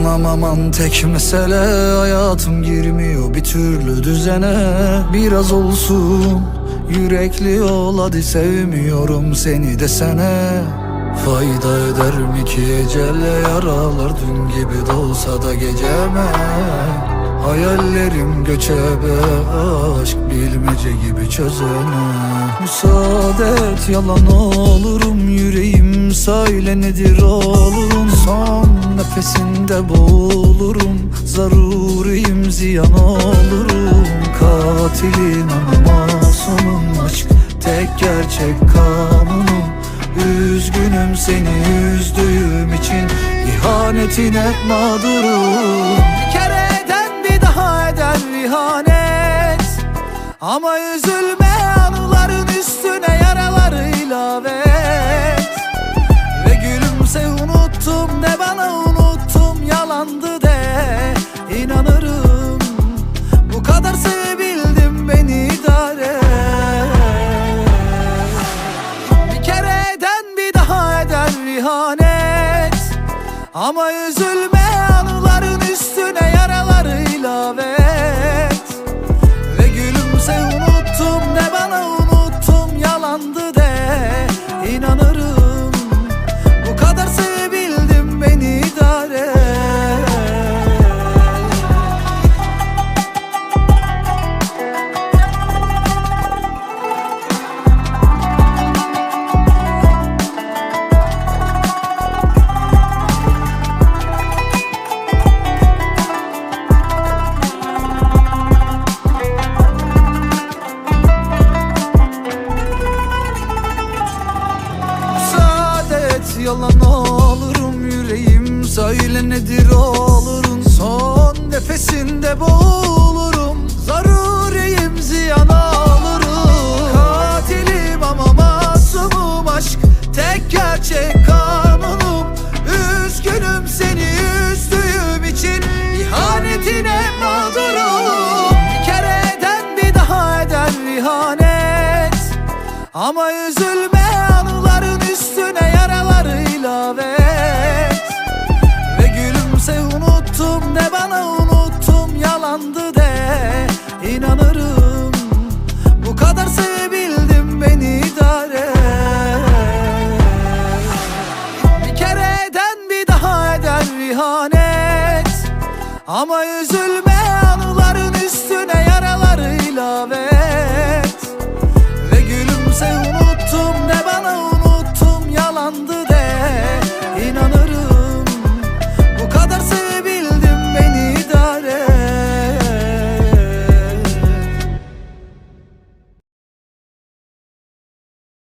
Anlamaman tek mesele, hayatım girmiyor bir türlü düzene. Biraz olsun yürekli ol hadi, sevmiyorum seni desene. Fayda eder mi ki ecelle yaralar, dün gibi doğsa da geceme. Hayallerim göçebe, aşk bilmece gibi çözene. Müsaade et yalan olurum, yüreğim söyle nedir olurum. Son nefesinde boğulurum, zaruriyim ziyan olurum. Katilim ama masumum, aşk tek gerçek kanunum. Üzgünüm seni üzdüğüm için, ihanetine mağdurum. Bir kere eden bir daha eder ihanet. Ama üzülme, anıların üstüne yaraları ilave et. Ve gülümse, unuttum de bana, unuttum yalandı de. İnanırım bu kadar sevebildim, beni idare et. Bir kere eden bir daha eder ihanet. Ama üzülme, anıların üstüne yaraları ilave et. Ve gülümse, unuttum de bana, unuttum yalandı de. İnanırım bu kadar sevebildim, beni idare et. Yalan olurum, yüreğim söyle nedir olurum. Son nefesinde boğulurum, zaruriyim ziyan olurum. Katilim ama masumum, aşk tek gerçek kanunum. Üzgünüm seni üzdüğüm için, ihanetine mağdurum. Bir kere eden bir daha eder ihanet. Ama üzül